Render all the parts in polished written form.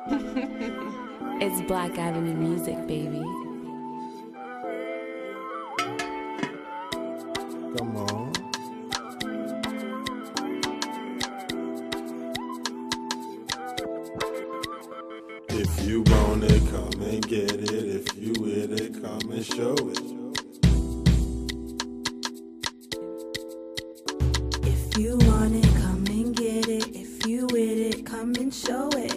It's Black Avenue music, baby. Come on. If you want it, come and get it. If you with it, come and show it. If you want it, come and get it. If you with it, come and show it.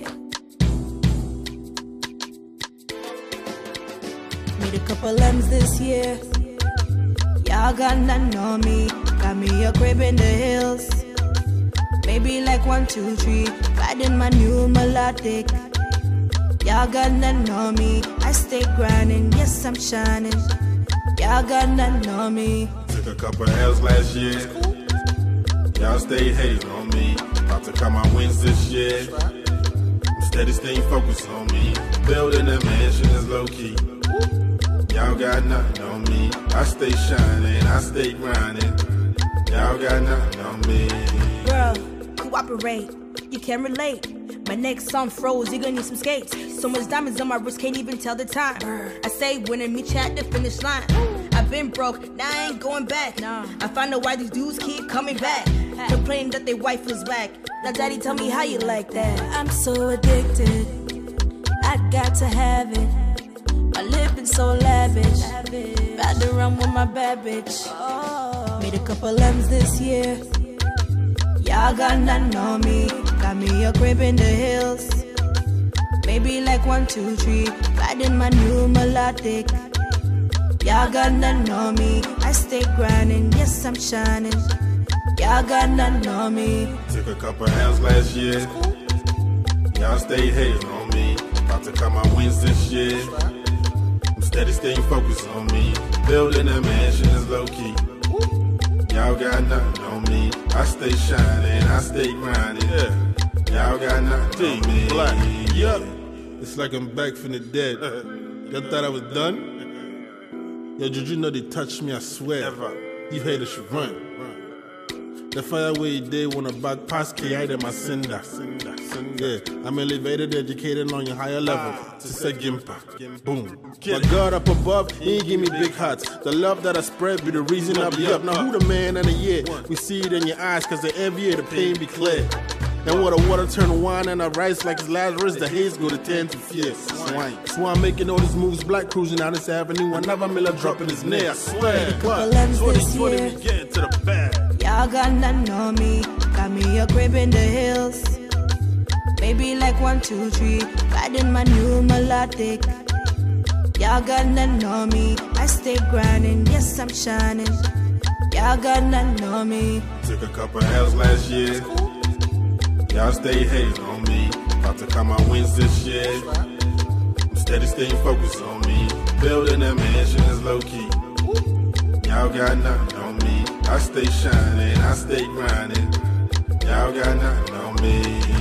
Made a couple M's this year. Y'all got nothing on me. Got me a crib in the hills. Maybe like 1, 2, 3. Riding my new melodic. Y'all got nothing on me. I stay grinding, yes I'm shining. Y'all got nothing on me. Took a couple L's last year. Y'all stay hating on me. About to count my wins this year. I'm steady staying focused on me. Building a mansion is low key. Y'all got nothing on me. I stay shining, I stay grinding. Y'all got nothing on me. Bro, cooperate, you can't relate. My next song froze, you gonna need some skates. So much diamonds on my wrist, can't even tell the time. I say winning me chat the finish line. I've been broke, now I ain't going back. I find out why these dudes keep coming back. Complaining that their wife was whack. Now daddy, tell me how you like that. I'm so addicted, I got to have it. My living so lavish, about to run with my bad bitch. Made a couple M's this year. Y'all got nothing on me. Got me a crib in the hills. Maybe like 1, 2, 3. Riding my new melodic. Y'all got nothing on me. I stay grinding, yes I'm shining. Y'all got nothing on me. Took a couple L's last year. Y'all stay hating on me. About to count my wins this year. I'm steady staying focused on me. Building a mansion is low key. Y'all got nothing on me. I stay shining, I stay grinding. Y'all got nothing on me. Black. Yup. It's like I'm back from the dead. Y'all thought I was done? Yo, did you know they touched me? I swear. You haters should run. The fire way you did when I back past KI to my cinder. Yeah, I'm elevated, educated on your higher level. To say Gimpa. Boom. My God up above, he ain't give me big hearts. The love that I spread be the reason I be up. Now who the man of the year? We see it in your eyes, cause the every year the pain be clear. Then what the water turn to wine and I rise like it's Lazarus, the haze go to 10 to fear. Swine. So I'm making all these moves, black cruising down this avenue. Another Miller dropping his neck, I swear. Couple M's this year. Getting to the bag. Y'all got nothing on me. Got me a crib in the hills. Maybe like 1, 2, 3. Riding my new melodic. Y'all got nothing on me. I stay grinding, yes I'm shining. Y'all got nothing on me. Took a couple L's last year. Y'all stay hating on me. About to count my wins this year. I'm steady staying focused on me. Building a mansion is low key. Y'all got nothing on me. I stay shining, I stay grinding. Y'all got nothing on me.